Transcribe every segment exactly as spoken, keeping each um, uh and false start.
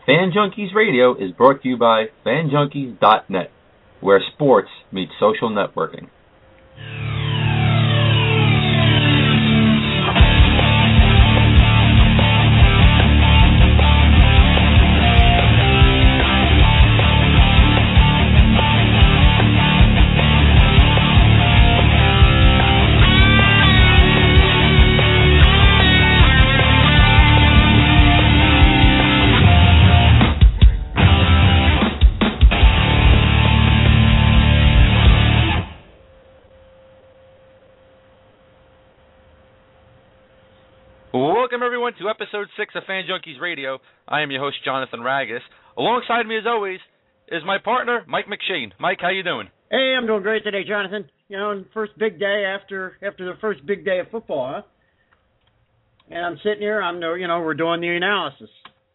Fan Junkies Radio is brought to you by fan junkies dot net, where sports meets social networking. Welcome, everyone, to Episode six of Fan Junkies Radio. I am your host, Jonathan Ragus. Alongside me, as always, is my partner, Mike McShane. Mike, how you doing? Hey, I'm doing great today, Jonathan. You know, first big day after after the first big day of football, huh? And I'm sitting here, I'm, you know, we're doing the analysis.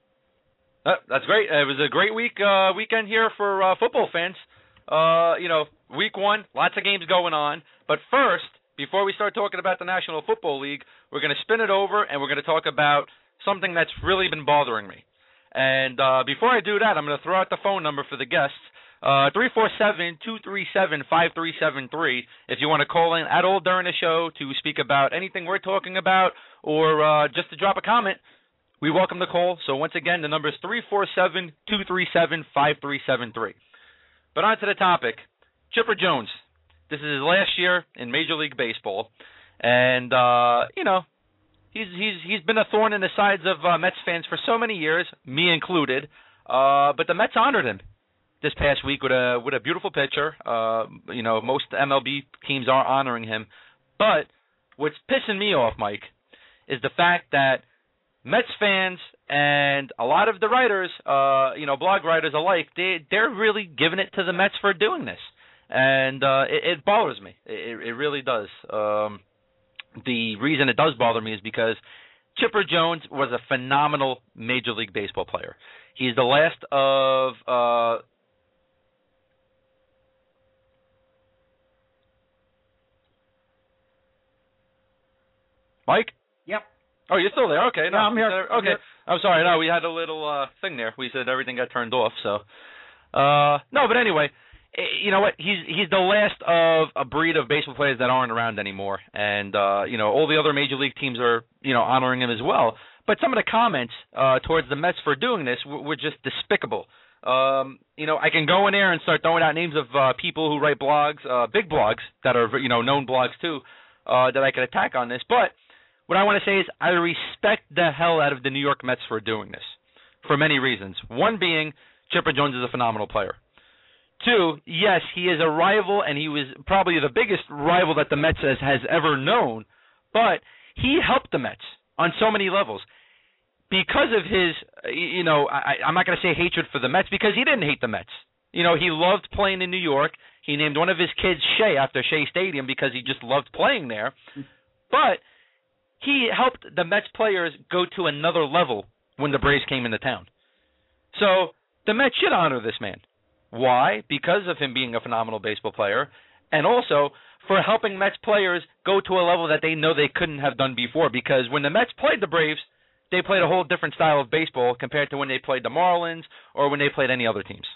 Uh, that's great. It was a great week uh, weekend here for uh, football fans. Uh, you know, week one, lots of games going on. But first, before we start talking about the National Football League, we're going to spin it over and we're going to talk about something that's really been bothering me. And uh, before I do that, I'm going to throw out the phone number for the guests, uh, three four seven, two three seven, five three seven three, if you want to call in at all during the show to speak about anything we're talking about or uh, just to drop a comment. We welcome the call. So once again, the number is three four seven, two three seven, five three seven three. But on to the topic. Chipper Jones. This is his last year in Major League Baseball, and uh, you know he's he's he's been a thorn in the sides of uh, Mets fans for so many years, me included. Uh, but the Mets honored him this past week with a with a beautiful picture. Uh, you know, most M L B teams are honoring him, but what's pissing me off, Mike, is the fact that Mets fans and a lot of the writers, uh, you know, blog writers alike, they they're really giving it to the Mets for doing this. And uh, it, it bothers me. It, it really does. Um, the reason it does bother me is because Chipper Jones was a phenomenal Major League Baseball player. He's the last of uh, Mike? Yep. Oh, you're still there? Okay. No, I'm here. Okay. I'm here. I'm sorry. No, we had a little uh, thing there. We said everything got turned off. So, uh, no, but anyway. You know what? He's he's the last of a breed of baseball players that aren't around anymore, and uh, you know all the other major league teams are you know honoring him as well. But some of the comments uh, towards the Mets for doing this were, were just despicable. Um, you know, I can go in there and start throwing out names of uh, people who write blogs, uh, big blogs that are you know known blogs too, uh, that I could attack on this. But what I want to say is I respect the hell out of the New York Mets for doing this for many reasons. One being Chipper Jones is a phenomenal player. Two, yes, he is a rival, and he was probably the biggest rival that the Mets has, has ever known, but he helped the Mets on so many levels. Because of his, you know, I, I'm not going to say hatred for the Mets, because he didn't hate the Mets. You know, he loved playing in New York. He named one of his kids Shea after Shea Stadium because he just loved playing there. But he helped the Mets players go to another level when the Braves came into town. So the Mets should honor this man. Why? Because of him being a phenomenal baseball player, and also for helping Mets players go to a level that they know they couldn't have done before. Because when the Mets played the Braves, they played a whole different style of baseball compared to when they played the Marlins or when they played any other teams.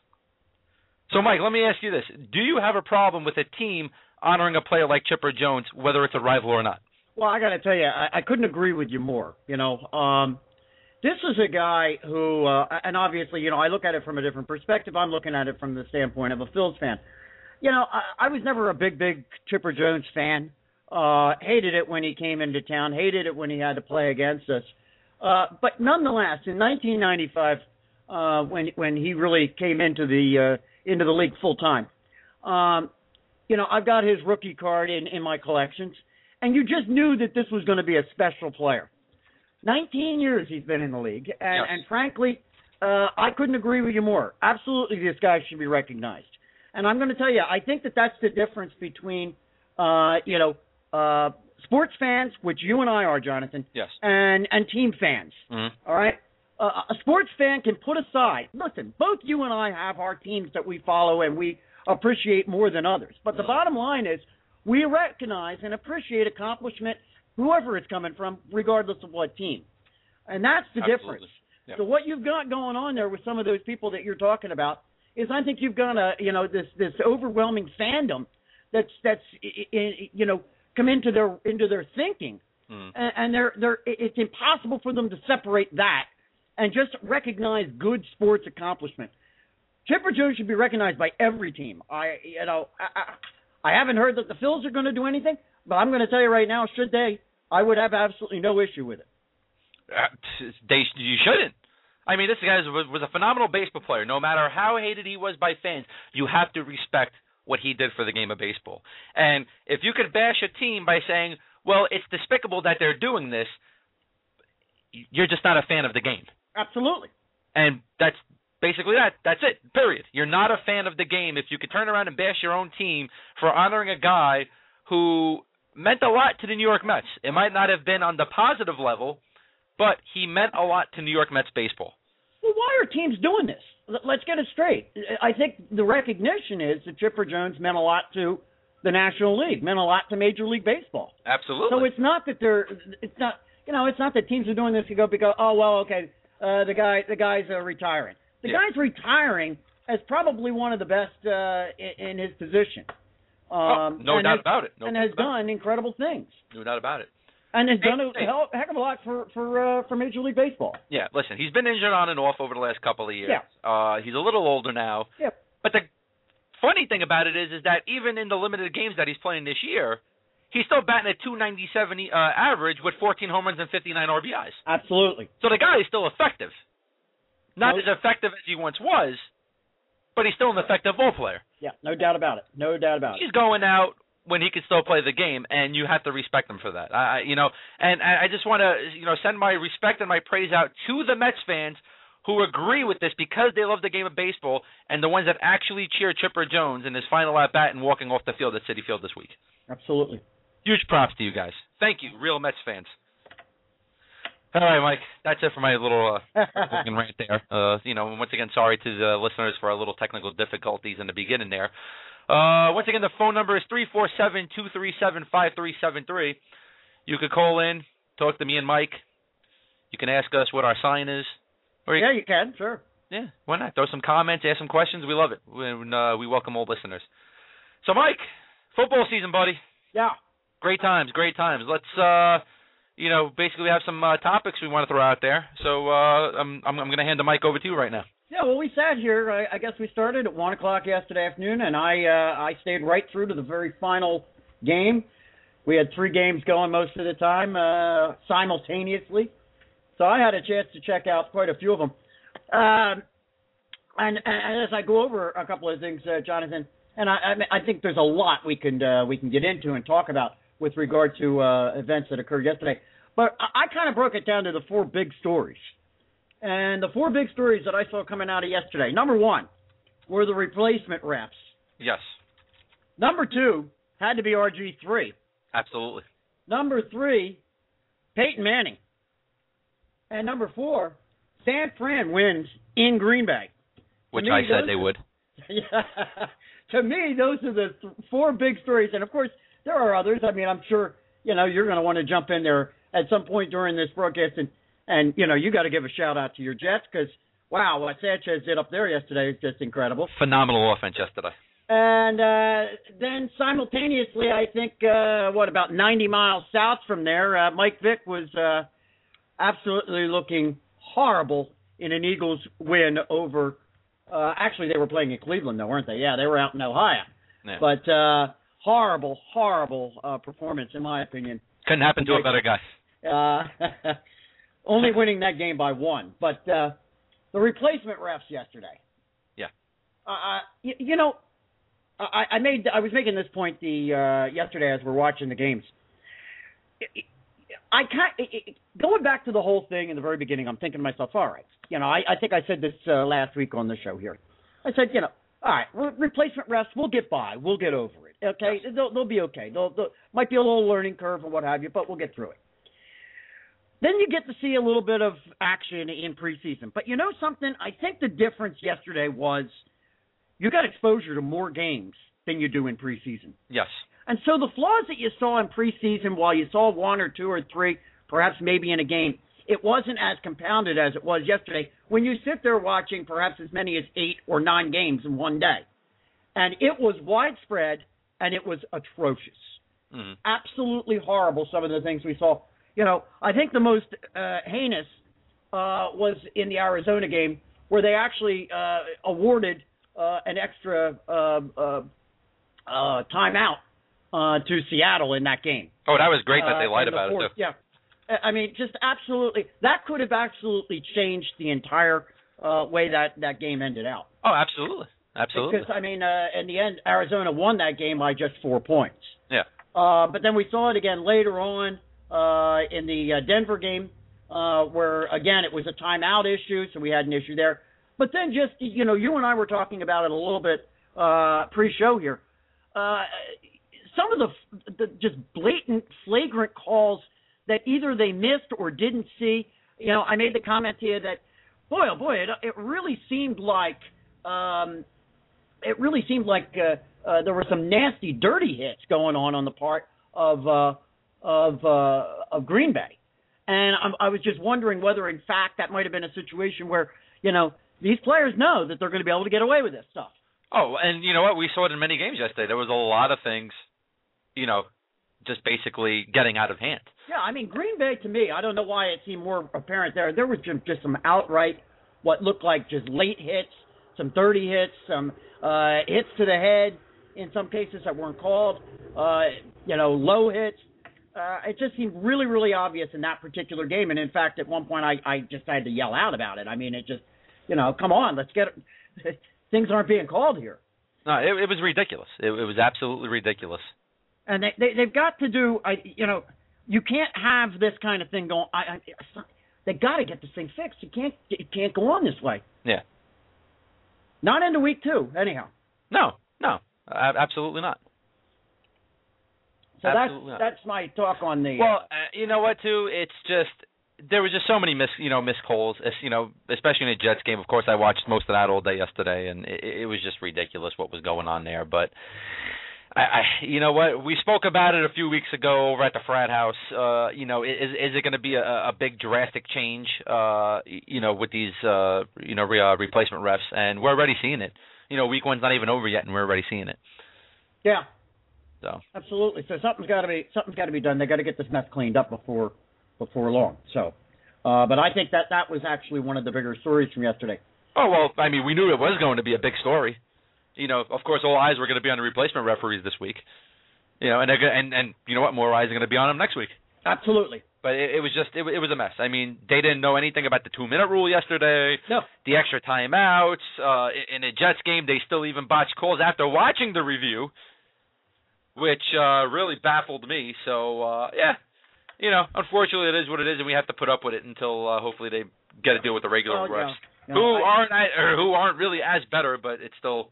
So, Mike, let me ask you this. Do you have a problem with a team honoring a player like Chipper Jones, whether it's a rival or not? Well, I got to tell you, I, I couldn't agree with you more. You know, um, this is a guy who, uh, and obviously, you know, I look at it from a different perspective. I'm looking at it from the standpoint of a Phil's fan. You know, I, I was never a big, big Chipper Jones fan. Uh, hated it when he came into town. Hated it when he had to play against us. Uh, but nonetheless, in nineteen ninety-five, uh, when when he really came into the uh, into the league full time, um, you know, I've got his rookie card in, in my collections, and you just knew that this was going to be a special player. nineteen years he's been in the league, and, yes. and frankly, uh, I couldn't agree with you more. Absolutely, this guy should be recognized. And I'm going to tell you, I think that that's the difference between, uh, you know, uh, sports fans, which you and I are, Jonathan, yes. and, and team fans, mm-hmm. all right? Uh, a sports fan can put aside, listen, both you and I have our teams that we follow and we appreciate more than others. But the bottom line is we recognize and appreciate accomplishment, whoever it's coming from, regardless of what team. And that's the Absolutely. difference. Yeah. So what you've got going on there with some of those people that you're talking about is, I think you've got a, you know, this this overwhelming fandom that's that's you know come into their into their thinking, mm. and, and they're they're it's impossible for them to separate that and just recognize good sports accomplishment. Chipper Jones should be recognized by every team. I you know I, I, I haven't heard that the Phils are going to do anything, but I'm going to tell you right now, should they, I would have absolutely no issue with it. Uh, they you shouldn't. I mean, this guy was, was a phenomenal baseball player. No matter how hated he was by fans, you have to respect what he did for the game of baseball. And if you could bash a team by saying, well, it's despicable that they're doing this, you're just not a fan of the game. Absolutely. And that's basically that. That's it, period. You're not a fan of the game if you could turn around and bash your own team for honoring a guy who meant a lot to the New York Mets. It might not have been on the positive level, but he meant a lot to New York Mets baseball. Well, why are teams doing this? Let's get it straight. I think the recognition is that Chipper Jones meant a lot to the National League, meant a lot to Major League Baseball. Absolutely. So it's not that they're, it's not, you know, it's not that teams are doing this to go because, oh well, okay, uh, the guy, the guy's uh, retiring. The yeah. guy's retiring as probably one of the best uh, in, in his position. Um, oh, no doubt has, about it. No and doubt has about done it. incredible things. No doubt about it. And has hey, done a hey. hell, heck of a lot for for uh, for Major League Baseball. Yeah, listen, he's been injured on and off over the last couple of years. Yeah. Uh, he's a little older now. Yep. But the funny thing about it is, is that even in the limited games that he's playing this year, he's still batting at two ninety-seven uh, average with fourteen home runs and fifty-nine R B Is. Absolutely. So the guy is still effective. Not no. as effective as he once was, but he's still an effective ball player. Yeah, no doubt about it. No doubt about he's it. He's going out when he can still play the game, and you have to respect him for that. I, you know, and I just want to, you know, send my respect and my praise out to the Mets fans who agree with this because they love the game of baseball, and the ones that actually cheer Chipper Jones in his final at bat and walking off the field at Citi Field this week. Absolutely. Huge props to you guys. Thank you, real Mets fans. All right, Mike. That's it for my little uh, rant there. Uh, you know, once again, sorry to the listeners for our little technical difficulties in the beginning there. Uh, once again, the phone number is three four seven, two three seven, five three seven three. You could call in, talk to me and Mike. You can ask us what our sign is. Or you yeah, you can, sure. Yeah, why not? Throw some comments, ask some questions. We love it. We, uh, we welcome all listeners. So, Mike, football season, buddy. Yeah. Great times, great times. Let's, uh, you know, basically have some uh, topics we want to throw out there. So uh, I'm, I'm, I'm going to hand the mic over to you right now. Yeah, well, we sat here. I, I guess we started at one o'clock yesterday afternoon, and I uh, I stayed right through to the very final game. We had three games going most of the time uh, simultaneously, so I had a chance to check out quite a few of them. Um, and, and as I go over a couple of things, uh, Jonathan, and I, I think there's a lot we can uh, we can get into and talk about with regard to uh, events that occurred yesterday. But I, I kind of broke it down to the four big stories. And the four big stories that I saw coming out of yesterday, number one, were the replacement refs. Yes. Number two had to be R G three. Absolutely. Number three, Peyton Manning. And number four, San Fran wins in Green Bay. Which me, I said they would. Yeah. To me, those are the th- four big stories. And, of course, there are others. I mean, I'm sure, you know, you're going to want to jump in there at some point during this broadcast and And, you know, you got to give a shout-out to your Jets because, wow, what Sanchez did up there yesterday is just incredible. Phenomenal offense yesterday. And uh, then simultaneously, I think, uh, what, about ninety miles south from there, uh, Mike Vick was uh, absolutely looking horrible in an Eagles win over uh, – actually, they were playing in Cleveland, though, weren't they? Yeah, they were out in Ohio. Yeah. But uh, horrible, horrible uh, performance, in my opinion. Couldn't happen to a better guy. Uh Only winning that game by one. But uh, the replacement refs yesterday. Yeah. Uh, you, you know, I, I made I was making this point the uh, yesterday as we're watching the games. I can't, going back to the whole thing in the very beginning, I'm thinking to myself, all right, you know, I, I think I said this uh, last week on the show here. I said, you know, all right, re- replacement refs, we'll get by. We'll get over it. Okay? Yes. They'll, they'll be okay. They'll, they'll might be a little learning curve or what have you, but we'll get through it. Then you get to see a little bit of action in preseason. But you know something? I think the difference yesterday was you got exposure to more games than you do in preseason. Yes. And so the flaws that you saw in preseason, while you saw one or two or three, perhaps maybe in a game, it wasn't as compounded as it was yesterday when you sit there watching perhaps as many as eight or nine games in one day. And it was widespread, and it was atrocious. Mm-hmm. Absolutely horrible, some of the things we saw. You know, I think the most uh, heinous uh, was in the Arizona game where they actually uh, awarded uh, an extra uh, uh, uh, timeout uh, to Seattle in that game. Oh, that was great that they lied uh, about fourth, it, too. Yeah. I mean, just absolutely. That could have absolutely changed the entire uh, way that, that game ended out. Oh, absolutely. Absolutely. Because, I mean, uh, in the end, Arizona won that game by just four points. Yeah. Uh, but then we saw it again later on uh, in the uh, Denver game uh, where, again, it was a timeout issue, so we had an issue there. But then just, you know, you and I were talking about it a little bit uh, pre-show here. Uh, some of the, the just blatant, flagrant calls that either they missed or didn't see. You know, I made the comment to you that, boy, oh boy, it, it really seemed like um, – it really seemed like uh, uh, there were some nasty, dirty hits going on on the part of uh, of uh, of Green Bay, and I'm, I was just wondering whether, in fact, that might have been a situation where, you know, these players know that they're going to be able to get away with this stuff. Oh, and you know what? We saw it in many games yesterday. There was a lot of things, you know, just basically getting out of hand. Yeah, I mean, Green Bay, to me, I don't know why it seemed more apparent there. There was just, just some outright, what looked like just late hits, some dirty hits, some uh, hits to the head in some cases that weren't called, uh, you know, low hits. Uh, it just seemed really, really obvious in that particular game. And, in fact, at one point I, I just had to yell out about it. I mean, it just, you know, come on, let's get it. Things aren't being called here. No, it, it was ridiculous. It, it was absolutely ridiculous. And they, they, they've got to do, I, you know, you can't have this kind of thing going. I, I, they got to get this thing fixed. It can't, it can't go on this way. Yeah. Not into week two, anyhow. No, no, absolutely not. So absolutely that's not. That's my talk on the. Well, uh, you know what, too? It's just there was just so many miss, you know, missed calls. You know, especially in the Jets game. Of course, I watched most of that all day yesterday, and it, it was just ridiculous what was going on there. But I, I, you know what? We spoke about it a few weeks ago over at the frat house. Uh, you know, is is it going to be a, a big drastic change? Uh, you know, with these uh, you know re, uh, replacement refs, and we're already seeing it. You know, week one's not even over yet, and we're already seeing it. Yeah. So absolutely. So something's got to be something's got to be done. They got to get this mess cleaned up before before long. So, uh, but I think that that was actually one of the bigger stories from yesterday. Oh well, I mean, we knew it was going to be a big story. You know, of course, all eyes were going to be on the replacement referees this week. You know, and they're gonna, and and you know what? More eyes are going to be on them next week. Absolutely. But it, it was just it, it was a mess. I mean, they didn't know anything about the two-minute rule yesterday. No. The extra timeouts. Uh, in a Jets game, they still even botched calls after watching the review, which uh, really baffled me. So uh, yeah, you know, unfortunately, it is what it is, and we have to put up with it until uh, hopefully they get to deal with the regular oh, refs, no. No, who I, aren't or who aren't really as better, but it's still.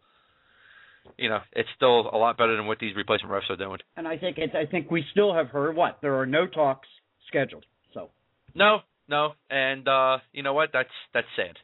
You know, it's still a lot better than what these replacement refs are doing. And I think it's, I think we still have heard what there are no talks scheduled. So no, no, and uh, you know what? That's that's sad.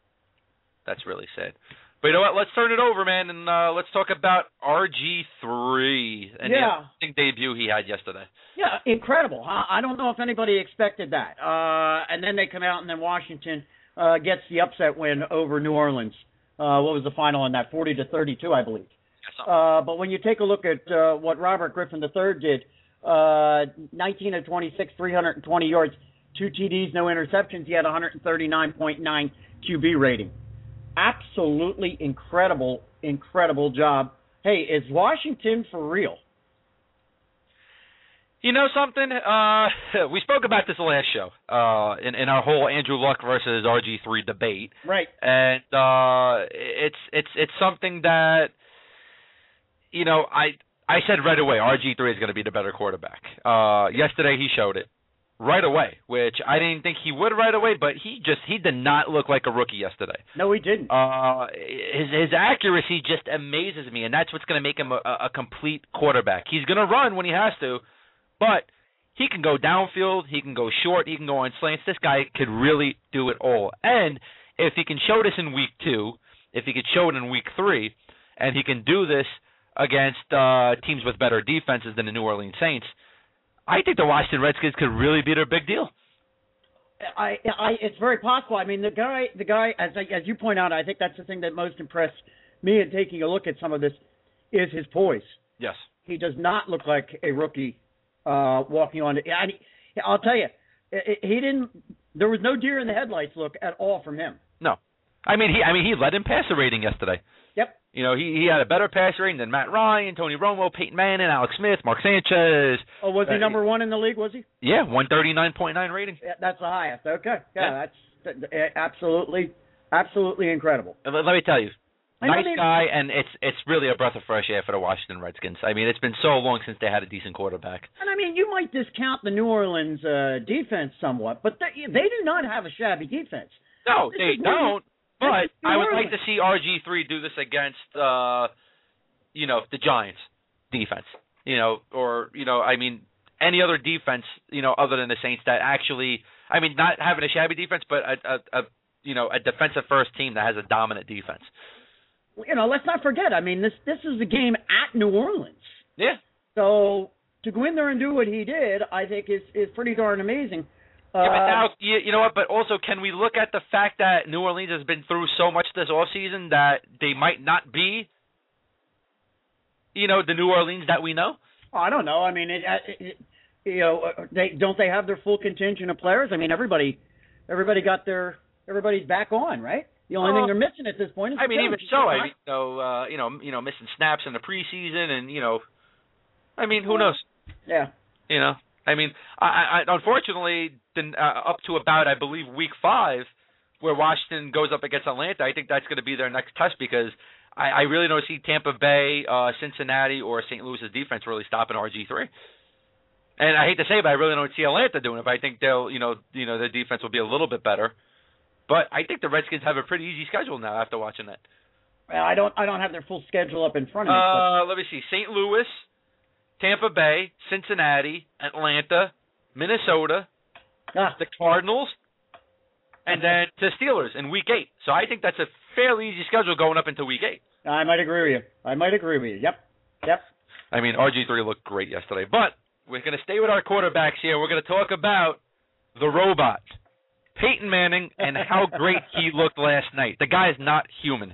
That's really sad. But you know what? Let's turn it over, man, and uh, let's talk about R G three and yeah. the interesting debut he had yesterday. Yeah, incredible. I, I don't know if anybody expected that. Uh, and then they come out, and then Washington uh, gets the upset win over New Orleans. Uh, what was the final on that? forty to thirty-two, I believe. Uh, but when you take a look at uh, what Robert Griffin the third did, uh, nineteen of twenty-six, three hundred twenty yards, two T Ds, no interceptions. He had one thirty-nine point nine Q B rating. Absolutely incredible, incredible job. Hey, is Washington for real? You know something? Uh, we spoke about this last show uh, in, in our whole Andrew Luck versus R G three debate. Right. And uh, it's it's it's something that, you know, I I said right away R G three is going to be the better quarterback. Uh, yesterday he showed it right away, which I didn't think he would right away, but he just he did not look like a rookie yesterday. No, he didn't. Uh, his his accuracy just amazes me, and that's what's going to make him a, a complete quarterback. He's going to run when he has to. But he can go downfield, he can go short, he can go on slants. This guy could really do it all. And if he can show this in week two, if he could show it in week three, and he can do this against uh, teams with better defenses than the New Orleans Saints, I think the Washington Redskins could really be their big deal. I, I, it's very possible. I mean, the guy, the guy, as I, as you point out, I think that's the thing that most impressed me in taking a look at some of this is his poise. Yes. He does not look like a rookie uh, walking on. And he, I'll tell you, he didn't. There was no deer in the headlights look at all from him. No, I mean he. I mean he led in passer rating yesterday. Yep. You know, he, he had a better passer rating than Matt Ryan, Tony Romo, Peyton Manning, Alex Smith, Mark Sanchez. Oh, was he uh, number one in the league? Was he? Yeah, one thirty-nine point nine rating. Yeah, that's the highest. Okay. Yeah, Yeah. that's absolutely, absolutely incredible. Let, let me tell you, I nice mean, guy, and it's it's really a breath of fresh air for the Washington Redskins. I mean, it's been so long since they had a decent quarterback. And I mean, you might discount the New Orleans uh, defense somewhat, but they, they do not have a shabby defense. No, This they is New- don't. But New I would Orleans. like to see R G three do this against, uh, you know, the Giants defense. You know, or you know, I mean, any other defense, you know, other than the Saints that actually, I mean, not having a shabby defense, but a, a, a you know, a defensive first team that has a dominant defense. You know, let's not forget. I mean, this this is a game at New Orleans. Yeah. So to go in there and do what he did, I think is is pretty darn amazing. Uh, Yeah, but now, you, you know what? But also, can we look at the fact that New Orleans has been through so much this offseason that they might not be, you know, the New Orleans that we know? I don't know. I mean, it, it, you know, they don't they have their full contingent of players? I mean, everybody, everybody got their everybody's back on, right? The only Uh, thing they're missing at this point is I mean, the even coach. so, I mean, you know, uh, you know, you know, missing snaps in the preseason, and you know, I mean, who knows? Yeah. You know, I mean, I, I unfortunately, the, uh, up to about I believe week five, where Washington goes up against Atlanta, I think that's going to be their next test because I, I really don't see Tampa Bay, uh, Cincinnati, or Saint Louis's defense really stopping R G three. And I hate to say it, but I really don't see Atlanta doing it. But I think they'll, you know, you know, their defense will be a little bit better. But I think the Redskins have a pretty easy schedule now after watching that. Well, I don't I don't have their full schedule up in front of me. Uh, let me see: Saint Louis, Tampa Bay, Cincinnati, Atlanta, Minnesota, but, ah, the Cardinals, and then the Steelers in Week Eight. So I think that's a fairly easy schedule going up into Week Eight. I might agree with you. I might agree with you. Yep. Yep. I mean, R G three looked great yesterday, but we're going to stay with our quarterbacks here. We're going to talk about the robot, Peyton Manning, and how great he looked last night. The guy is not human.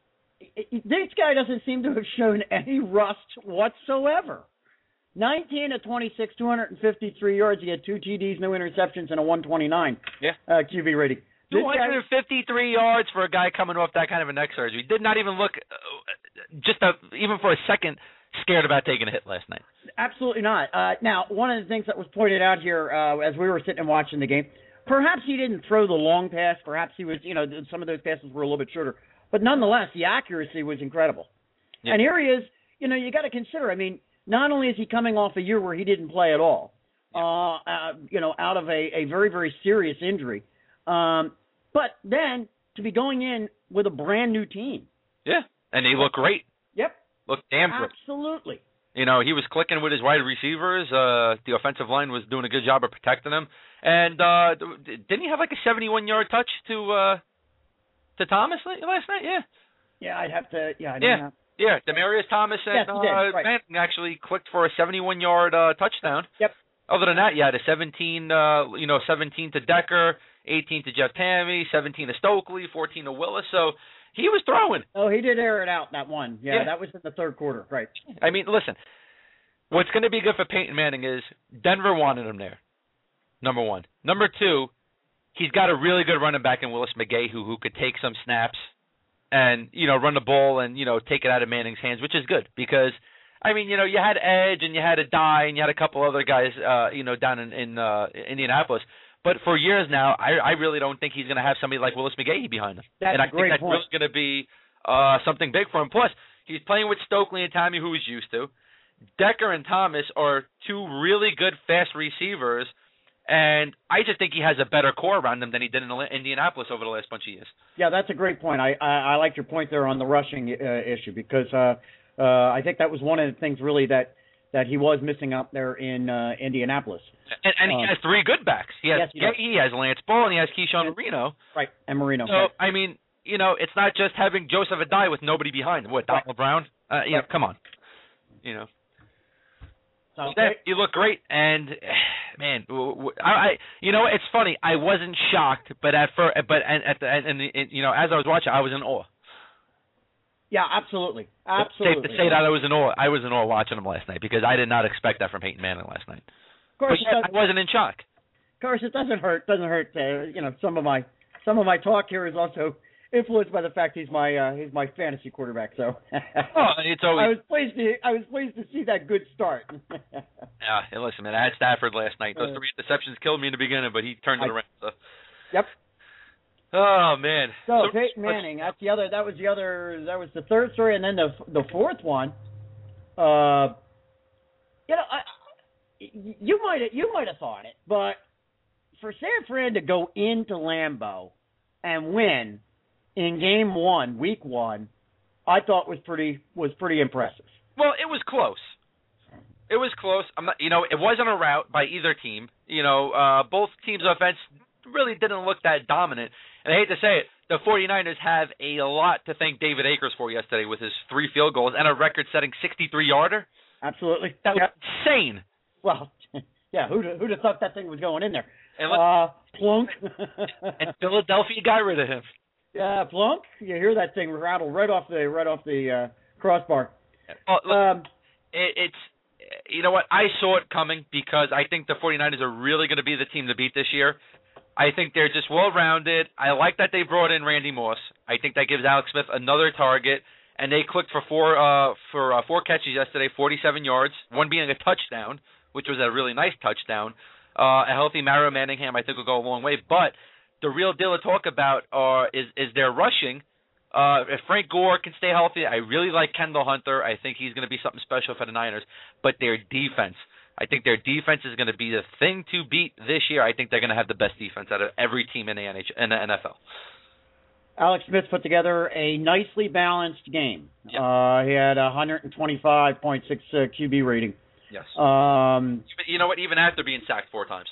This guy doesn't seem to have shown any rust whatsoever. nineteen of twenty-six, two hundred fifty-three yards. He had two T Ds, no interceptions, and a one twenty-nine Yeah. uh, Q B rating. This two guy, hundred fifty-three yards for a guy coming off that kind of a neck surgery. Did not even look, uh, just a, even for a second, scared about taking a hit last night. absolutely not. Uh, now, one of the things that was pointed out here uh, as we were sitting and watching the game, perhaps he didn't throw the long pass. Perhaps he was, you know, some of those passes were a little bit shorter. But nonetheless, the accuracy was incredible. Yeah. And here he is. You know, you got to consider, I mean, not only is he coming off a year where he didn't play at all, uh, uh, you know, out of a, a very, very serious injury, um, but then to be going in with a brand new team. Yeah, and he looked great. Yep. Looked damn great. Absolutely. You know, he was clicking with his wide receivers. Uh, the offensive line was doing a good job of protecting him. And uh, didn't he have like a seventy-one-yard touch to uh, to Thomas last night? Yeah. Yeah, I'd have to, yeah, I don't Yeah. know. Yeah, Demarius Thomas and Yes, he did, uh, right. Manning actually clicked for a seventy-one-yard uh, touchdown. Yep. Other than that, you had a seventeen, uh, you know, seventeen to Decker, eighteen to Jeff Tammy, seventeen to Stokely, fourteen to Willis. So he was throwing. Oh, he did air it out, that one. Yeah, Yeah. that was in the third quarter, right. I mean, listen, what's going to be good for Peyton Manning is Denver wanted him there, number one. Number two, he's got a really good running back in Willis McGahee who, who could take some snaps and, you know, run the ball and, you know, take it out of Manning's hands, which is good because, I mean, you know, you had Edge and you had a Dye and you had a couple other guys, uh, you know, down in, in uh, Indianapolis. But for years now, I, I really don't think he's going to have somebody like Willis McGahee behind him. That's and I a great think that's point. really going to be uh, something big for him. Plus, he's playing with Stokely and Tommy, who he's used to. Decker and Thomas are two really good fast receivers, and I just think he has a better core around him than he did in Indianapolis over the last bunch of years. Yeah, that's a great point. I I, I like your point there on the rushing uh, issue because uh, uh, I think that was one of the things really that, that he was missing up there in uh, Indianapolis. And, and he Um, has three good backs. He has yes, he does. he has Lance Ball and he has Keyshawn Marino. Right, and Marino. So right. I mean, you know, it's not just having Joseph Adai with nobody behind him. What, Donald Right. Brown? Uh, you know, Right. come on. You know. Sounds Yeah, great. you look great, and man, I, I you know, it's funny. I wasn't shocked, but at first, but and at the and, and you know, as I was watching, I was in awe. Yeah, absolutely, absolutely. It's safe to say that I was in awe. I was in awe watching him last night because I did not expect that from Peyton Manning last night. Of course, but yet, I wasn't in shock. Of course, it doesn't hurt. Doesn't hurt. Uh, you know, some of my some of my talk here is also influenced by the fact he's my uh, he's my fantasy quarterback. So oh, it's always. I was pleased to I was pleased to see that good start. yeah, hey, listen, man. I had Stafford last night. Those three interceptions killed me in the beginning, but he turned it I, around. So. Yep. Oh man. So, so Peyton Manning. That's the other. That was the other. That was the third story, and then the the fourth one. Uh, you know, I, you might you might have thought it, but for San Fran to go into Lambeau and win in game one, week one, I thought was pretty was pretty impressive. Well, it was close. It was close. I'm not, you know, it wasn't a rout by either team. You know, uh, both teams' offense really didn't look that dominant. And I hate to say it, the 49ers have a lot to thank David Akers for yesterday with his three field goals and a record-setting sixty-three yarder. Absolutely. That was yep. insane. Well, yeah, who'd, who'd have thought that thing was going in there? And uh, Plunk. And Philadelphia got rid of him. Yeah, Plunk. You hear that thing rattle right off the right off the uh, crossbar. Well, look, um, it, it's you know what? I saw it coming because I think the 49ers are really going to be the team to beat this year. I think they're just well-rounded. I like that they brought in Randy Moss. I think that gives Alex Smith another target, and they clicked for four uh, for uh, four catches yesterday, forty-seven yards, one being a touchdown, which was a really nice touchdown. Uh, a healthy Mario Manningham, I think, will go a long way. But the real deal to talk about uh, is is their rushing. Uh, if Frank Gore can stay healthy, I really like Kendall Hunter. I think he's going to be something special for the Niners. But their defense. I think their defense is going to be the thing to beat this year. I think they're going to have the best defense out of every team in the N H L, in the N F L. Alex Smith put together a nicely balanced game. Yep. Uh, he had a one twenty-five point six uh, Q B rating. Yes. Um, you know what? Even after being sacked four times.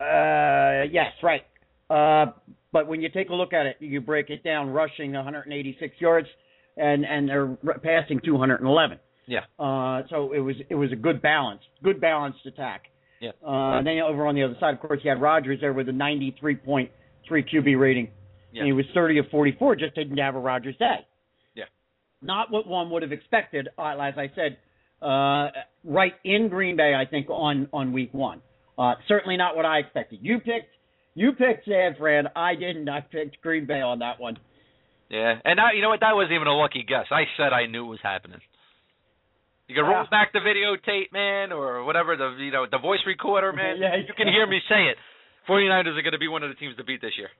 Uh, yes, right. Uh, but when you take a look at it, you break it down: rushing one eighty-six yards, and and they're passing two eleven. Yeah. Uh, so it was it was a good balance, good balanced attack. Yeah. Uh, and then over on the other side, of course, you had Rodgers there with a ninety-three point three Q B rating. Yeah. And he was thirty of forty-four, just didn't have a Rodgers day. Yeah. Not what one would have expected, uh, as I said, uh, right in Green Bay, I think, on, on week one. Uh, certainly not what I expected. You picked you picked San Fran. I didn't. I picked Green Bay on that one. Yeah. And now, you know what? That wasn't even a lucky guess. I said I knew it was happening. You can roll back the videotape, man, or whatever, the you know the voice recorder, man. Yeah, you can hear me say it. 49ers are going to be one of the teams to beat this year.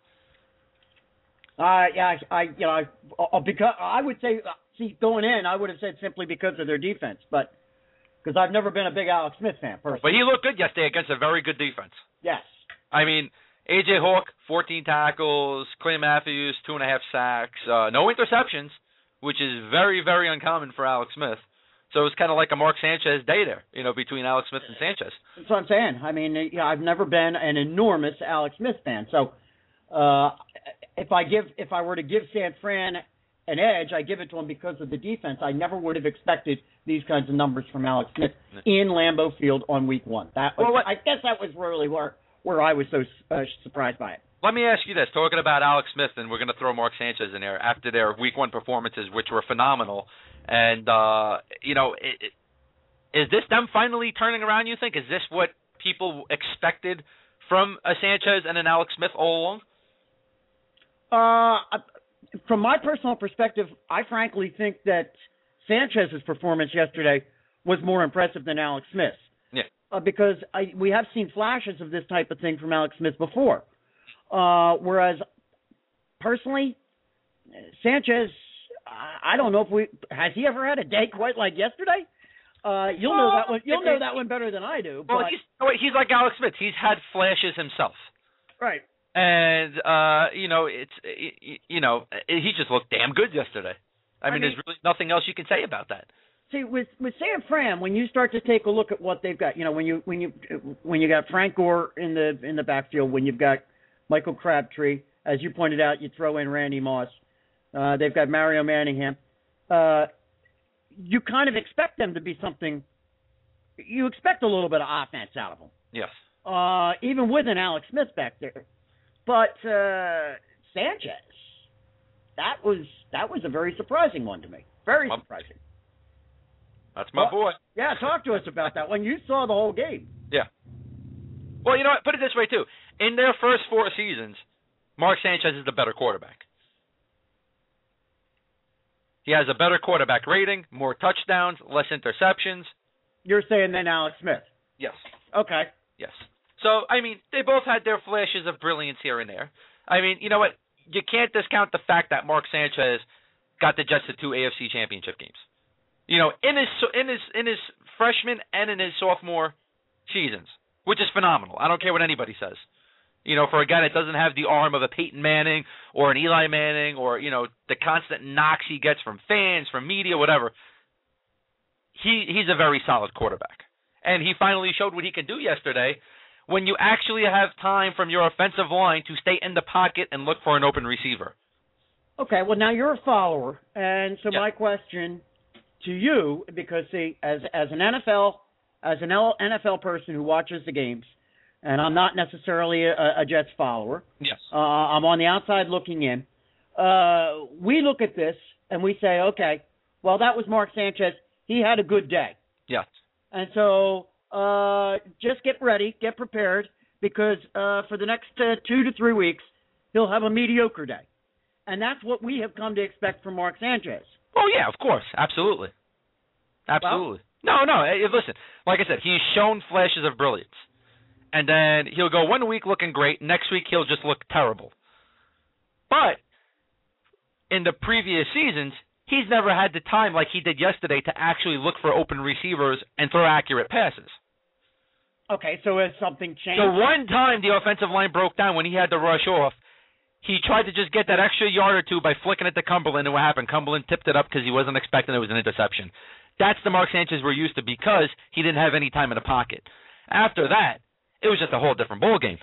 Uh, yeah, I, I you know, I, uh, because I would say, see, going in, I would have said simply because of their defense, but because I've never been a big Alex Smith fan, personally. But he looked good yesterday against a very good defense. Yes. I mean, A J Hawk, fourteen tackles, Clay Matthews, two and a half sacks, uh, no interceptions, which is very, very uncommon for Alex Smith. So it's kind of like a Mark Sanchez day there, you know, between Alex Smith and Sanchez. That's what I'm saying. I mean, you know, I've never been an enormous Alex Smith fan. So uh, if I give, if I were to give San Fran an edge, I give it to him because of the defense. I never would have expected these kinds of numbers from Alex Smith in Lambeau Field on week one. That was, well, what, I guess that was really where where I was so uh, surprised by it. Let me ask you this: talking about Alex Smith, and we're going to throw Mark Sanchez in there after their week one performances, which were phenomenal. And, uh, you know, it, it, is this them finally turning around, you think? Is this what people expected from a Sanchez and an Alex Smith all along? Uh, from my personal perspective, I frankly think that Sanchez's performance yesterday was more impressive than Alex Smith's. Yeah. Uh, because I, we have seen flashes of this type of thing from Alex Smith before. Uh, whereas, personally, Sanchez... I don't know if we has he ever had a day quite like yesterday. Uh, you'll know that one. You'll know that one better than I do. Well, but. he's he's like Alex Smith. He's had flashes himself. Right. And uh, you know, it's you know, he just looked damn good yesterday. I, I mean, mean, there's really nothing else you can say about that. See, with with San Fran, when you start to take a look at what they've got, you know, when you when you when you got Frank Gore in the in the backfield, when you've got Michael Crabtree, as you pointed out, you throw in Randy Moss. Uh, they've got Mario Manningham. Uh, you kind of expect them to be something. You expect a little bit of offense out of them. Yes. uh, even with an Alex Smith back there. But uh, Sanchez, that was that was a very surprising one to me. Very surprising. That's my well, boy. Yeah, talk to us about that when you saw the whole game. Yeah. Well, you know what? Put it this way, too. In their first four seasons, Mark Sanchez is the better quarterback. He has a better quarterback rating, more touchdowns, less interceptions. You're saying then Alex Smith? Yes. Okay. Yes. So, I mean, they both had their flashes of brilliance here and there. I mean, you know what? You can't discount the fact that Mark Sanchez got the Jets to two A F C championship games. You know, in his in his in his freshman and in his sophomore seasons, which is phenomenal. I don't care what anybody says. You know, for a guy that doesn't have the arm of a Peyton Manning or an Eli Manning or, you know, the constant knocks he gets from fans, from media, whatever, he he's a very solid quarterback. And he finally showed what he can do yesterday when you actually have time from your offensive line to stay in the pocket and look for an open receiver. Okay, well, now you're a follower, and so Yeah. my question to you, because, see, as as an N F L, as an N F L person who watches the games, and I'm not necessarily a, a Jets follower. Yes. Uh, I'm on the outside looking in. Uh, we look at this and we say, okay, well, that was Mark Sanchez. He had a good day. Yes. And so uh, just get ready, get prepared, because uh, for the next uh, two to three weeks, he'll have a mediocre day. And that's what we have come to expect from Mark Sanchez. Oh, yeah, of course. Absolutely. Absolutely. Well, no, no. Hey, listen, like I said, he's shown flashes of brilliance. And then he'll go one week looking great. Next week he'll just look terrible. But in the previous seasons, he's never had the time like he did yesterday to actually look for open receivers and throw accurate passes. Okay, so has something changed? The one time the offensive line broke down when he had to rush off, he tried to just get that extra yard or two by flicking it to Cumberland, and what happened? Cumberland tipped it up because he wasn't expecting it was an interception. That's the Mark Sanchez we're used to because he didn't have any time in the pocket. After that, it was just a whole different ball game.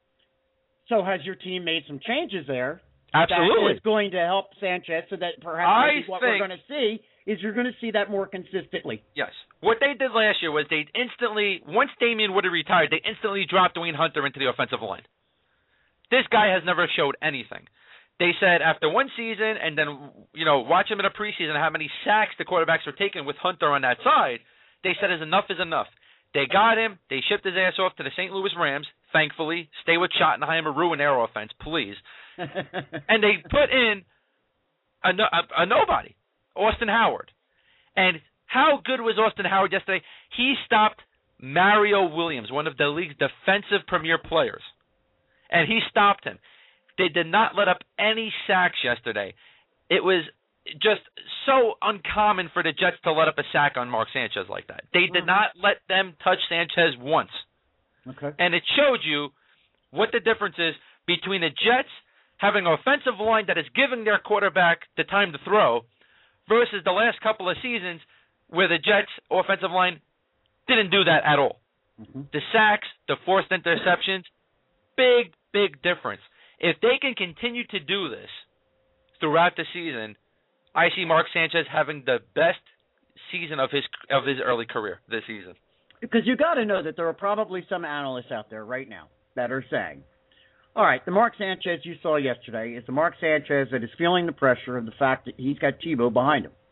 So has your team made some changes there? Absolutely. That is going to help Sanchez so that perhaps I maybe what think, we're going to see is you're going to see that more consistently. Yes. What they did last year was they instantly, once Damian Wood retired, they instantly dropped Dwayne Hunter into the offensive line. This guy has never showed anything. They said after one season and then, you know, watch him in a preseason how many sacks the quarterbacks were taking with Hunter on that side, they said is enough is enough. They got him. They shipped his ass off to the Saint Louis Rams, thankfully. Stay with Schottenheimer, ruin their offense, please. And they put in a, no, a, a nobody, Austin Howard. And how good was Austin Howard yesterday? He stopped Mario Williams, one of the league's defensive premier players. And he stopped him. They did not let up any sacks yesterday. It was just so uncommon for the Jets to let up a sack on Mark Sanchez like that. They did not let them touch Sanchez once. Okay. And it showed you what the difference is between the Jets having an offensive line that is giving their quarterback the time to throw versus the last couple of seasons where the Jets' offensive line didn't do that at all. Mm-hmm. The sacks, the forced interceptions, big, big difference. If they can continue to do this throughout the season, I see Mark Sanchez having the best season of his of his early career this season. Because you got to know that there are probably some analysts out there right now that are saying, all right, the Mark Sanchez you saw yesterday is the Mark Sanchez that is feeling the pressure of the fact that he's got Tebow behind him.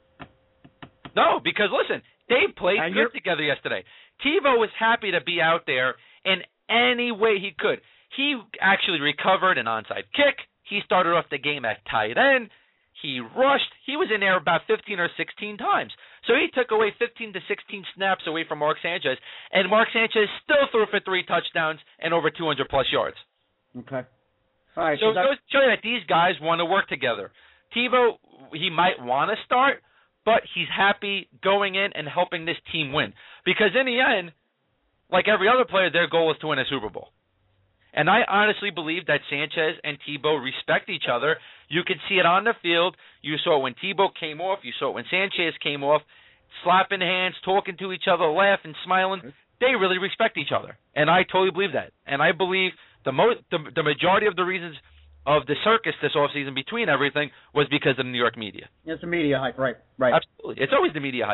No, because listen, they played And good you're- together yesterday. Tebow was happy to be out there in any way he could. He actually recovered an onside kick. He started off the game at tight end. He rushed. He was in there about fifteen or sixteen times. So he took away fifteen to sixteen snaps away from Mark Sanchez, and Mark Sanchez still threw for three touchdowns and over two hundred plus yards. Okay. All right. So So it that, goes to show you that these guys want to work together. Tebow, he might want to start, but he's happy going in and helping this team win. Because in the end, like every other player, their goal is to win a Super Bowl. And I honestly believe that Sanchez and Tebow respect each other. You can see it on the field. You saw it when Tebow came off. You saw it when Sanchez came off, slapping hands, talking to each other, laughing, smiling. They really respect each other. And I totally believe that. And I believe the, mo- the, the majority of the reasons of the circus this offseason between everything was because of the New York media. it's a media hype, right? Right. Absolutely. It's always the media hype.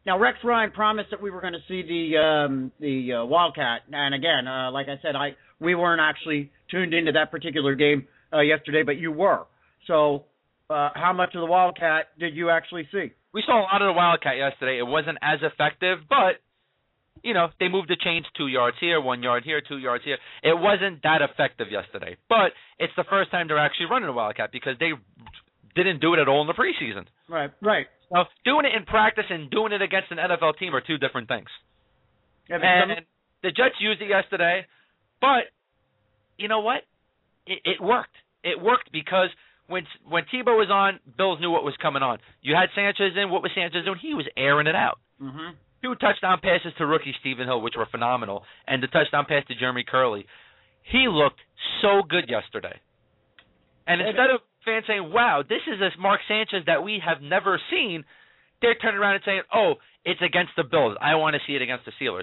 Now, Rex Ryan promised that we were going to see the um, the uh, Wildcat, and again, uh, like I said, I we weren't actually tuned into that particular game uh, yesterday, but you were. So, uh, how much of the Wildcat did you actually see? We saw a lot of the Wildcat yesterday. It wasn't as effective, but you know, they moved the chains two yards here, one yard here, two yards here. It wasn't that effective yesterday. But it's the first time they're actually running a Wildcat because they didn't do it at all in the preseason. Right, right. So doing it in practice and doing it against an N F L team are two different things. Yeah, and some... the Jets used it yesterday, but you know what? It, it worked. It worked because when when Tebow was on, Bills knew what was coming on. You had Sanchez in. What was Sanchez doing? He was airing it out. Mm-hmm. Two touchdown passes to rookie Stephen Hill, which were phenomenal, and the touchdown pass to Jeremy Curley. He looked so good yesterday. And instead of fans saying, wow, this is this Mark Sanchez that we have never seen, they're turning around and saying, oh, it's against the Bills. I want to see it against the Steelers.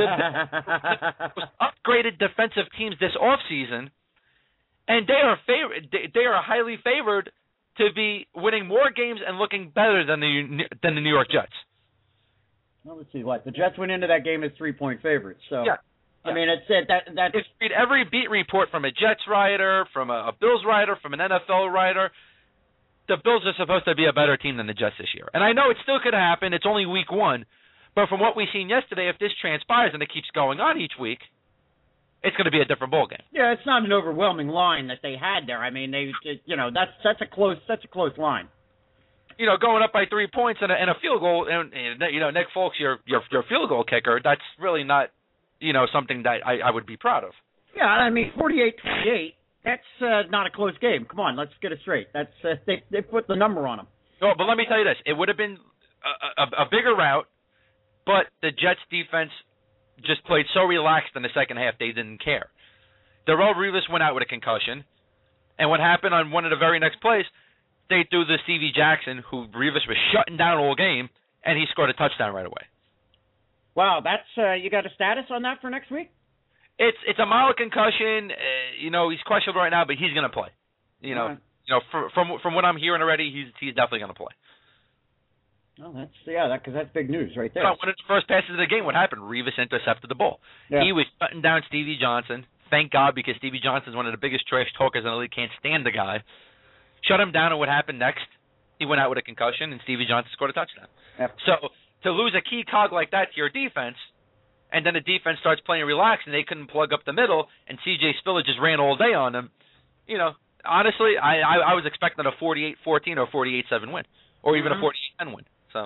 The Bills upgraded defensive teams this offseason, and they are favored, they are highly favored to be winning more games and looking better than the than the New York Jets. Well, let's see what the Jets went into that game as three-point favorites. So, yeah, I mean, it's it that that. If you read every beat report from a Jets writer, from a, a Bills writer, from an N F L writer, the Bills are supposed to be a better team than the Jets this year. And I know it still could happen. It's only week one, but from what we've seen yesterday, if this transpires and it keeps going on each week, it's going to be a different ball game. Yeah, it's not an overwhelming line that they had there. I mean, they, you know, that's that's a close that's a close line. You know, going up by three points and a, and a field goal, and, and you know, Nick Folks, your your your field goal kicker, that's really not, you know, something that I, I would be proud of. Yeah, I mean, forty-eight twenty-eight, that's uh, not a close game. Come on, let's get it straight. That's uh, they they put the number on them. No, but let me tell you this: it would have been a, a, a bigger route, but the Jets defense just played so relaxed in the second half they didn't care. Darrelle Revis went out with a concussion, and what happened on one of the very next plays? They threw to Stevie Jackson, who Revis was shutting down all game, and he scored a touchdown right away. Wow, that's uh, you got a status on that for next week? It's it's a mild concussion. Uh, you know, he's questionable right now, but he's going to play. You know, right. you know, for, from from what I'm hearing already, he's he's definitely going to play. Well, that's yeah, that because that's big news right there. So one of the first passes of the game, what happened? Revis intercepted the ball. Yeah. He was shutting down Stevie Johnson. Thank God, because Stevie Johnson is one of the biggest trash talkers in the league. Can't stand the guy. Shut him down, and what happened next? He went out with a concussion, and Stevie Johnson scored a touchdown. Yep. So to lose a key cog like that to your defense, and then the defense starts playing relaxed, and they couldn't plug up the middle, and C J Spiller just ran all day on them, you know, honestly, I, I, I was expecting a forty-eight fourteen or forty-eight seven win, or even mm-hmm. a forty-eight ten win. So,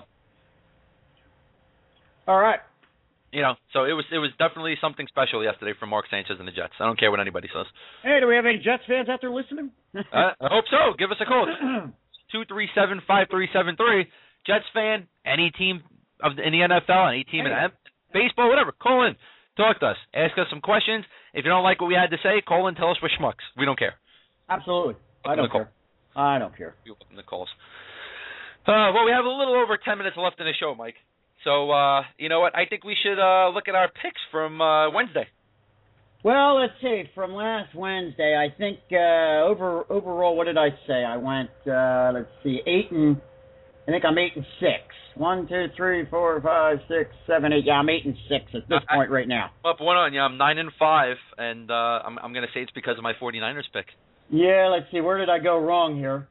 all right. You know, so it was it was definitely something special yesterday for Mark Sanchez and the Jets. I don't care what anybody says. Hey, do we have any Jets fans out there listening? uh, I hope so. Give us a call. two three seven, five three seven three. Jets fan, any team of the, in the N F L, any team hey. in baseball, whatever. Call in. Talk to us. Ask us some questions. If you don't like what we had to say, call in. Tell us we're schmucks. We don't care. Absolutely. I don't care. I don't care. We welcome the calls. Uh, well, we have a little over ten minutes left in the show, Mike. So, uh, you know what? I think we should uh, look at our picks from uh, Wednesday. Well, let's see. From last Wednesday, I think uh, over overall, what did I say? I went, uh, let's see, eight and, I think I'm eight and six. One, two, three, four, five, six, seven, eight. Yeah, I'm eight and six at this I, point right now. Up one on you. I'm nine and five, and uh, I'm, I'm going to say it's because of my 49ers pick. Yeah, let's see. Where did I go wrong here?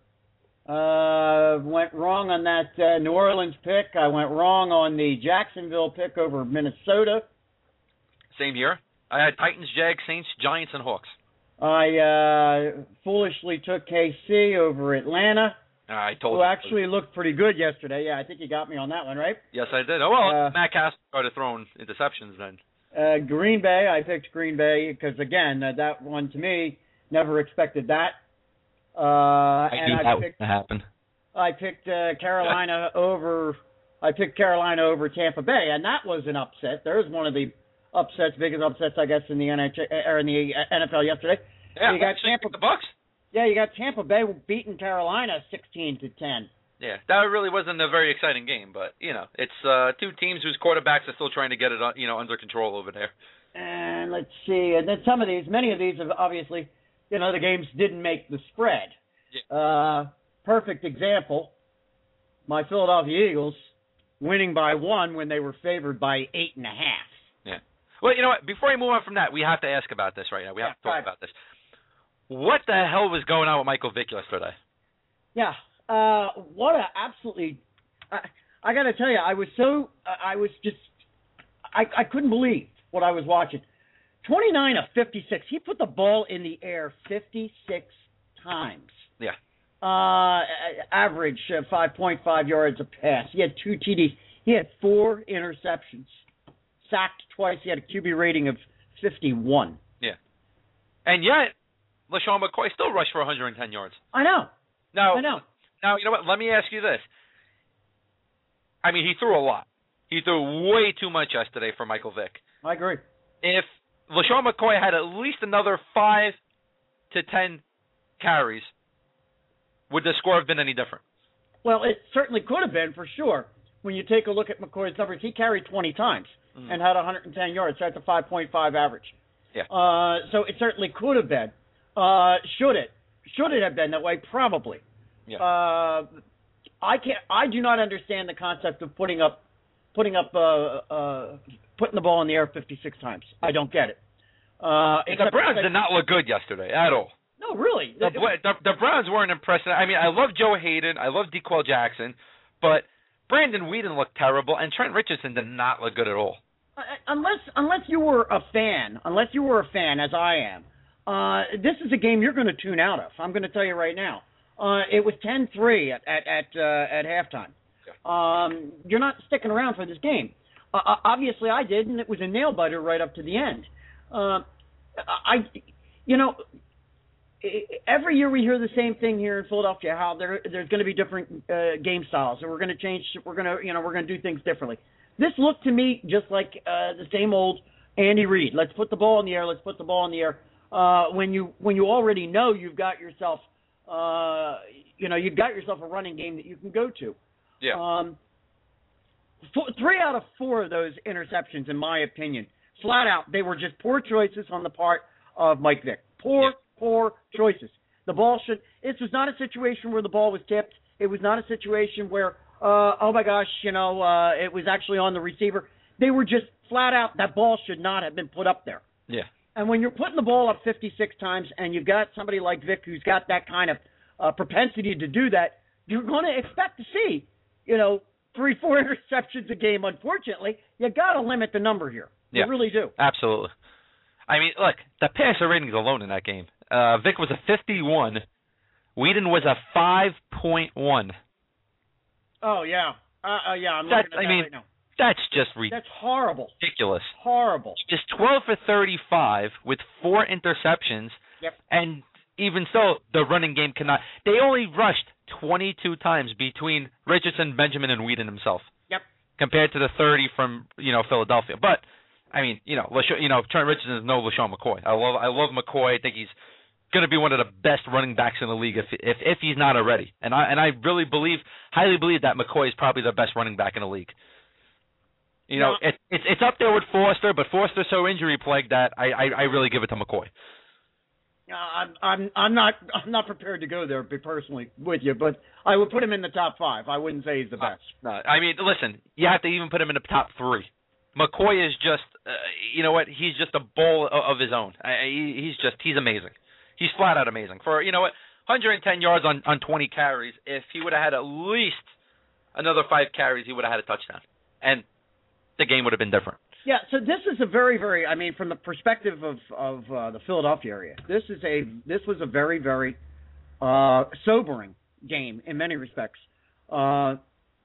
Uh, went wrong on that uh, New Orleans pick. I went wrong on the Jacksonville pick over Minnesota. Same here. I had Titans, Jags, Saints, Giants, and Hawks. I uh, foolishly took K C over Atlanta. I told who you. actually looked pretty good yesterday. Yeah, I think you got me on that one, right? Yes, I did. Oh, well, uh, Matt Castle started throwing interceptions then. Uh, Green Bay, I picked Green Bay because, again, uh, that one to me, never expected that. Uh, I and knew I that picked, would happen. I picked uh, Carolina over. I picked Carolina over Tampa Bay, and that was an upset. There was one of the upsets, biggest upsets, I guess, in the N H L or in the N F L yesterday. Yeah, you got Tampa the Bucks. Yeah, you got Tampa Bay beating Carolina sixteen to ten. Yeah, that really wasn't a very exciting game, but you know, it's uh, two teams whose quarterbacks are still trying to get it, you know, under control over there. And let's see, and then some of these, many of these have obviously. You know, the games didn't make the spread. Yeah. Uh, perfect example, my Philadelphia Eagles winning by one when they were favored by eight and a half. Yeah. Well, you know what? Before we move on from that, we have to ask about this right now. We have yeah, to talk about this. What the hell was going on with Michael Vick yesterday? Yeah. Uh, what a absolutely. I, I got to tell you, I was so. I was just. I, I couldn't believe what I was watching. twenty-nine of fifty-six. He put the ball in the air fifty-six times. Yeah. Uh, average uh, five point five yards a pass. He had two T Ds. He had four interceptions. Sacked twice. He had a Q B rating of fifty-one. Yeah. And yet, LeSean McCoy still rushed for one hundred ten yards. I know. Now, I know. Now, you know what? Let me ask you this. I mean, he threw a lot. He threw way too much yesterday for Michael Vick. I agree. If LeSean McCoy had at least another five to ten carries, would the score have been any different? Well, it certainly could have been, for sure. When you take a look at McCoy's numbers, he carried twenty times mm-hmm. and had one hundred ten yards. So that's a five point five average. Yeah. Uh, so it certainly could have been. Uh, should it? Should it have been that way? Probably. Yeah. Uh, I can't. I do not understand the concept of putting up, putting up, uh, uh, putting the ball in the air fifty-six times. I don't get it. Uh, the Browns did not look good yesterday at all. No, really. The, the, the Browns weren't impressive. I mean, I love Joe Hayden. I love DeQuell Jackson. But Brandon Weeden looked terrible, and Trent Richardson did not look good at all. Uh, unless unless you were a fan, unless you were a fan, as I am, uh, this is a game you're going to tune out of. I'm going to tell you right now. Uh, it was ten three at at at, uh, at halftime. Yeah. Um, you're not sticking around for this game. Uh, obviously, I did, and it was a nail biter right up to the end. Uh, I, you know. Every year we hear the same thing here in Philadelphia, how there there's going to be different uh, game styles, and we're going to change. We're going to you know we're going to do things differently. This looked to me just like uh, the same old Andy Reid. Let's put the ball in the air. Let's put the ball in the air. Uh, when you when you already know you've got yourself, uh, you know you've got yourself a running game that you can go to. Yeah. Um, four, three out of four of those interceptions, in my opinion, flat out, they were just poor choices on the part of Mike Vick. Poor. Yeah. Poor choices. The ball should. This was not a situation where the ball was tipped. It was not a situation where, uh, oh my gosh, you know, uh, it was actually on the receiver. They were just flat out. That ball should not have been put up there. Yeah. And when you're putting the ball up fifty-six times, and you've got somebody like Vick who's got that kind of uh, propensity to do that, you're going to expect to see, you know, three, four interceptions a game. Unfortunately, you got to limit the number here. Yeah. You really do. Absolutely. I mean, look, the passer ratings alone in that game. Uh, Vick was a fifty-one. Weeden was a five point one. Oh, yeah. Uh, uh, yeah, I'm that's, looking at that I mean, right now. That's just ridiculous. That's horrible. Ridiculous. Horrible. Just twelve for thirty-five with four interceptions. Yep. And even so, the running game cannot. They only rushed twenty-two times between Richardson, Benjamin, and Weeden himself. Yep. Compared to the thirty from, you know, Philadelphia. But I mean, you know, LeSean, you know, Trent Richardson is no LeSean McCoy. I love, I love McCoy. I think he's going to be one of the best running backs in the league if, if, if he's not already. And I, and I really believe, highly believe that McCoy is probably the best running back in the league. You know, no. it, it's it's up there with Foster, but Foster's so injury plagued that I, I, I really give it to McCoy. Uh, I'm, I'm, I'm not, I'm not prepared to go there personally with you, but I would put him in the top five. I wouldn't say he's the best. No, no. I mean, listen, you have to even put him in the top three. McCoy is just, uh, you know what? He's just a bull of his own. I, he, he's just, he's amazing. He's flat out amazing. For, you know what, one hundred ten yards on, on twenty carries. If he would have had at least another five carries, he would have had a touchdown, and the game would have been different. Yeah. So this is a very, very. I mean, from the perspective of of uh, the Philadelphia area, this is a this was a very, very uh, sobering game in many respects. Uh,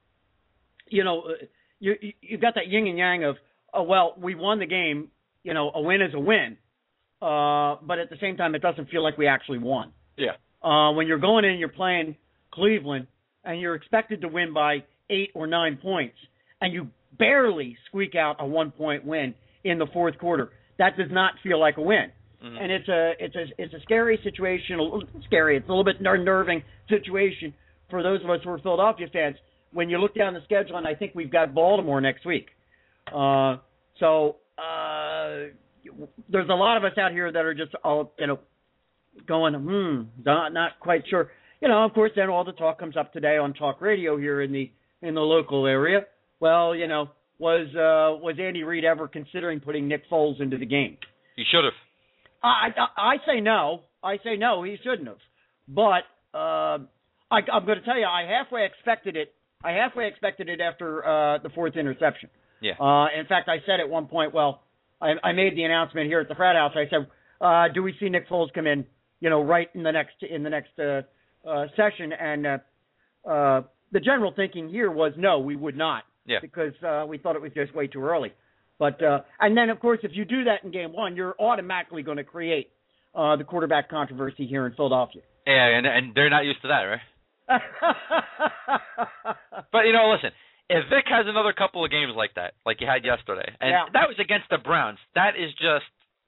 you know. You you got that yin and yang of, oh, well, we won the game, you know, a win is a win, uh, but at the same time, it doesn't feel like we actually won. Yeah. Uh, when you're going in and you're playing Cleveland and you're expected to win by eight or nine points, and you barely squeak out a one-point win in the fourth quarter, that does not feel like a win. Mm-hmm. And it's a it's a it's a scary situation. A little scary. It's a little bit unnerving situation for those of us who are Philadelphia fans. When you look down the schedule, and I think we've got Baltimore next week. Uh, so uh, there's a lot of us out here that are just all, you know, going, hmm, not, not quite sure. You know, of course, then all the talk comes up today on talk radio here in the in the local area well, you know, was uh, was Andy Reid ever considering putting Nick Foles into the game? He should have. I, I I say no. I say no. He shouldn't have. But uh, I, I'm going to tell you, I halfway expected it. I halfway expected it after uh, the fourth interception. Yeah. Uh, in fact, I said at one point, well, I, I made the announcement here at the frat house. I said, uh, "Do we see Nick Foles come in? You know, right in the next in the next uh, uh, session?" And uh, uh, the general thinking here was, no, we would not. Yeah. Because uh, we thought it was just way too early. But uh, and then, of course, if you do that in game one, you're automatically going to create uh, the quarterback controversy here in Philadelphia. Yeah, and and they're not used to that, right? But, you know, listen, if Vic has another couple of games like that, like he had yesterday, and yeah. that was against the Browns, that is just,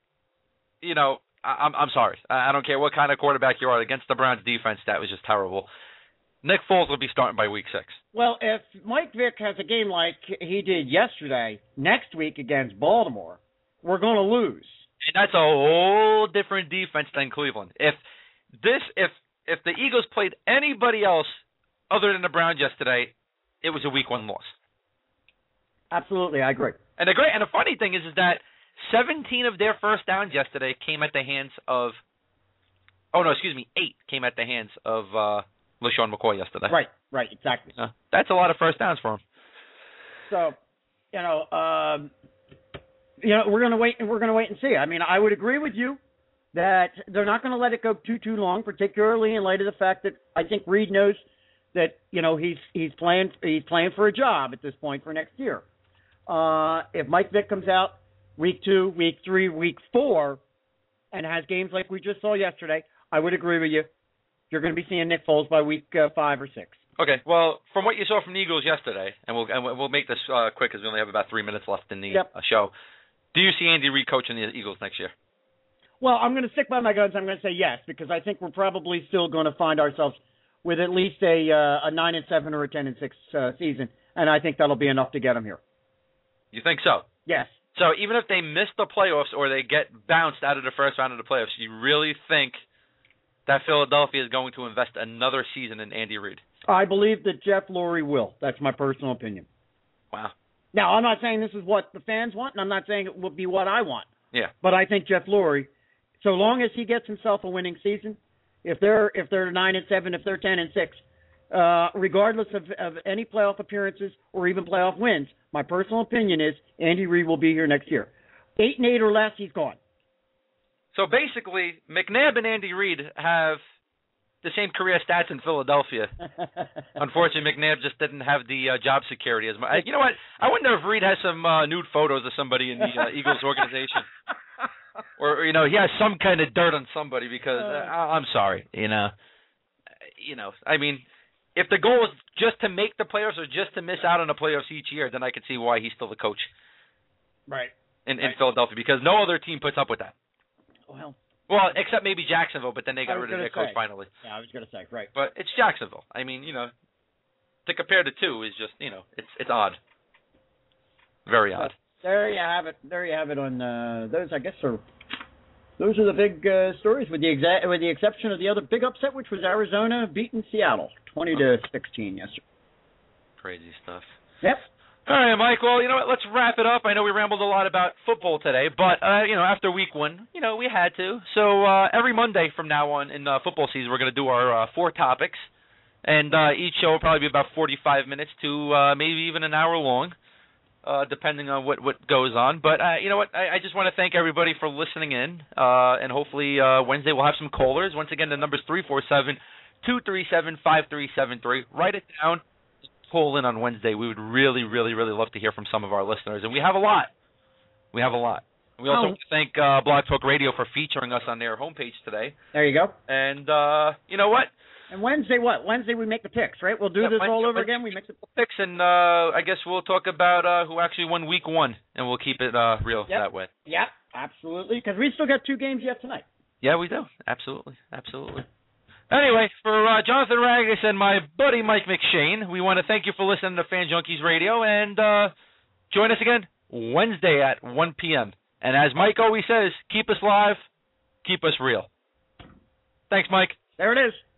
you know, I, I'm I'm sorry. I, I don't care what kind of quarterback you are. Against the Browns defense, that was just terrible. Nick Foles will be starting by week six. Well, if Mike Vick has a game like he did yesterday, next week against Baltimore, we're going to lose. And that's a whole different defense than Cleveland. If this, if if the Eagles played anybody else other than the Browns yesterday, it was a week one loss. Absolutely, I agree. And the great and the funny thing is, is that seventeen of their first downs yesterday came at the hands of. Oh no, excuse me, eight came at the hands of. Uh, LaShawn McCoy yesterday. Right, right, exactly. Uh, that's a lot of first downs for him. So, you know, um, you know, we're gonna wait and we're gonna wait and see. I mean, I would agree with you that they're not going to let it go too too long, particularly in light of the fact that I think Reid knows that you know he's he's playing he's playing for a job at this point for next year. Uh, if Mike Vick comes out week two, week three, week four, and has games like we just saw yesterday, I would agree with you. You're going to be seeing Nick Foles by week uh, five or six. Okay. Well, from what you saw from the Eagles yesterday, and we'll and we'll make this uh, quick because we only have about three minutes left in the yep. uh, show. Do you see Andy Reid coaching the Eagles next year? Well, I'm going to stick by my guns. I'm going to say yes because I think we're probably still going to find ourselves with at least a uh, a nine and seven or a ten and six uh, season, and I think that'll be enough to get them here. You think so? Yes. So even if they miss the playoffs or they get bounced out of the first round of the playoffs, you really think that Philadelphia is going to invest another season in Andy Reid? I believe that Jeff Lurie will. That's my personal opinion. Wow. Now, I'm not saying this is what the fans want, and I'm not saying it will be what I want. Yeah. But I think Jeff Lurie, so long as he gets himself a winning season, if they're if they're nine and seven, if they're ten and six, uh, regardless of, of any playoff appearances or even playoff wins, my personal opinion is Andy Reid will be here next year. Eight and eight or less, he's gone. So basically, McNabb and Andy Reid have the same career stats in Philadelphia. Unfortunately, McNabb just didn't have the uh, job security as much. You know what? I wonder if Reid has some uh, nude photos of somebody in the uh, Eagles organization, or you know, he has some kind of dirt on somebody. Because uh, I'm sorry, you know, you know, I mean, if the goal is just to make the playoffs or just to miss out on the playoffs each year, then I could see why he's still the coach, right? In, right. in Philadelphia, because no other team puts up with that. Well, well, except maybe Jacksonville, but then they got rid of their coach say. finally. Yeah, I was going to say, right. But it's Jacksonville. I mean, you know, to compare the two is just, you know, it's it's odd. Very odd. But there you have it. There you have it on uh, those, I guess, are those are the big uh, stories with the exa- with the exception of the other big upset, which was Arizona beating Seattle twenty to sixteen yesterday. Crazy stuff. Yep. All right, Mike. Well, you know what? Let's wrap it up. I know we rambled a lot about football today, but uh, you know, after week one, you know, we had to. So uh, every Monday from now on in uh, football season, we're going to do our uh, four topics, and uh, each show will probably be about forty-five minutes to uh, maybe even an hour long, uh, depending on what, what goes on. But uh, you know what? I, I just want to thank everybody for listening in, uh, and hopefully uh, Wednesday we'll have some callers. Once again, the number's three four seven, two three seven, five three seven three. Write it down. Call in on Wednesday. We would really, really, really love to hear from some of our listeners, and we have a lot. We have a lot. We also oh. want to thank uh, Blog Talk Radio for featuring us on their homepage today. There you go. And uh, you know what? And Wednesday, what? Wednesday we make the picks, right? We'll do yeah, this Wednesday, all over Wednesday again. We make the picks, and uh, I guess we'll talk about uh, who actually won Week One, and we'll keep it uh, real yep. that way. Yeah, absolutely. Because we still got two games yet tonight. Yeah, we do. Absolutely, absolutely. Anyway, for uh, Jonathan Ragus and my buddy Mike McShane, we want to thank you for listening to Fan Junkies Radio, and uh, join us again Wednesday at one p.m. And as Mike always says, keep us live, keep us real. Thanks, Mike. There it is.